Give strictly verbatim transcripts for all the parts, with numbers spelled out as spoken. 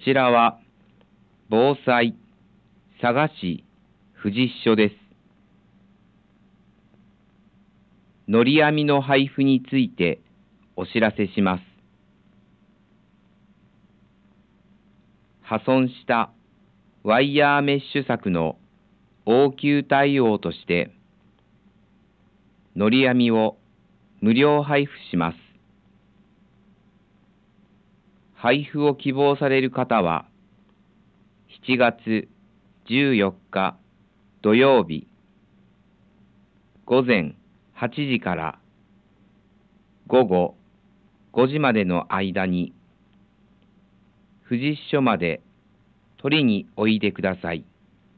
ちらは防災佐賀市富士支所です。のり網の配布についてお知らせします。破損したワイヤーメッシュ柵の応急対応として、のり網を無料配布します。配布を希望される方は、しちがつじゅうよっか土曜日、午前はちじから午後ごじまでの間に、富士支所まで取りにおいでください。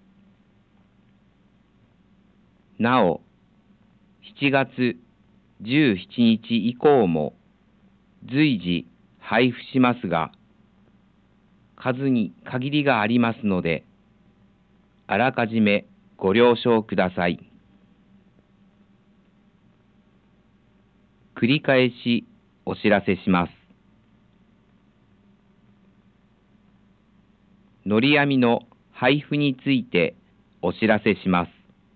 なお、しちがつじゅうしちにち以降も随時配布しますが、数に限りがありますので、あらかじめご了承ください。繰り返しお知らせします。のり網の配布についてお知らせします。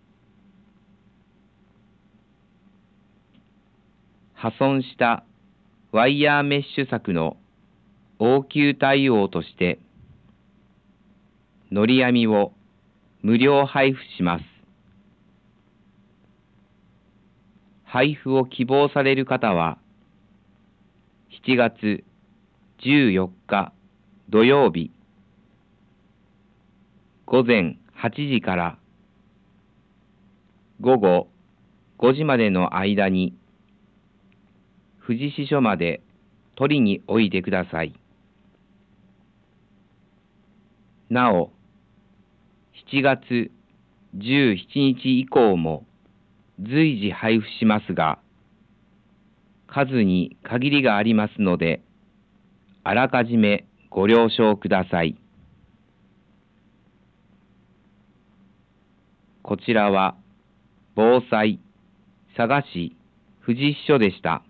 破損したワイヤーメッシュ柵の応急対応として、のり網を無料配布します。配布を希望される方は、しちがつじゅうよっか土曜日、午前はちじから午後ごじまでの間に、富士支所まで取りにおいでください。なお、しちがつじゅうしちにち以降も随時配布しますが、数に限りがありますので、あらかじめご了承ください。こちらは防災佐賀市富士支所でした。